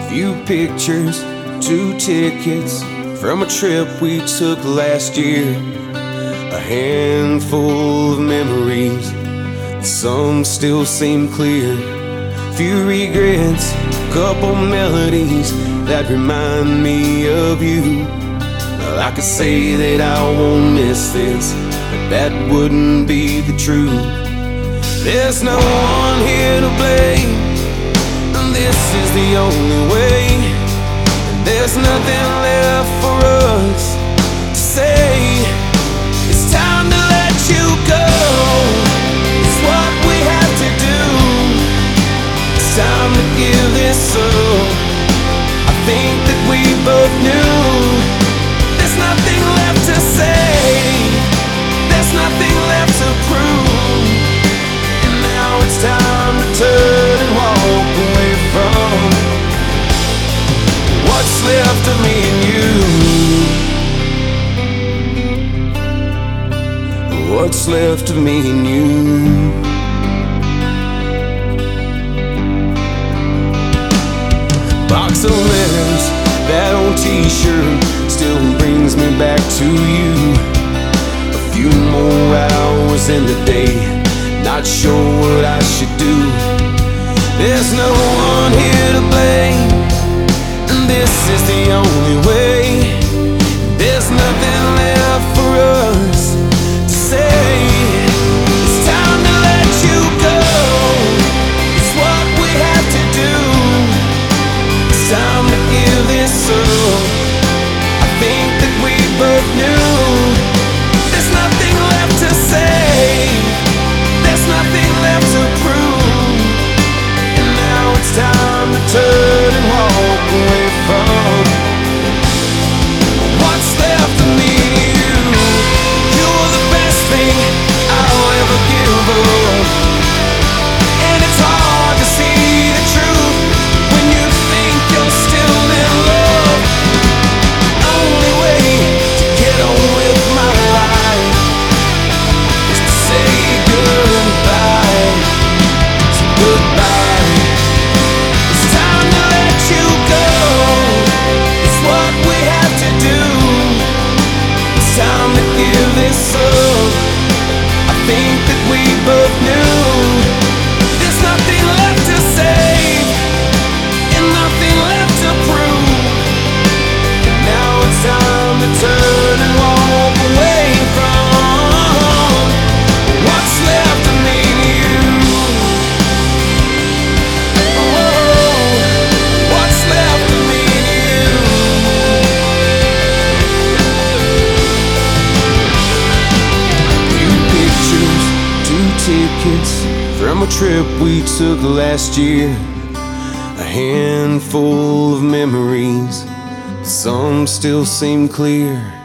Few pictures, 2 tickets from a trip we took last year. A handful of memories, some still seem clear. Few regrets, couple melodies that remind me of you. Well, I could say that I won't miss this, but that wouldn't be the truth. There's no one here to blame, and this is the only way. And there's nothing left for us to say. It's time to let you go. It's what we have to do. It's time to give this up. I think that we both knew there's nothing left to say. There's nothing left to prove. And now it's time to turn and walk away from what's left of me and you. What's left of me and you. Box of letters, that old t-shirt still brings me back to you. A few more hours in the day, not sure what I should do. There's no one here to blame, and this is the only way. There's nothing left for us to say. It's time to let you go. It's what we have to do. It's time to give this up. I think that we both knew there's nothing left to say. There's nothing left to prove. And now it's time to turn and walk away from what's left of me and you. You're the best thing I'll ever give up, and it's hard to see the truth when you think you're still in love. Only way to get on with my life is to say goodbye. So goodbye. It's time to let you go. It's what we have to do. It's time to give this up. I think that we both knew there's nothing left to say and nothing left to prove. And now it's time to turn and walk away from what's left of me and you. Oh, what's left of me and you. Few pictures, 2 tickets from a trip we took last year. A handful of memories, some still seem clear.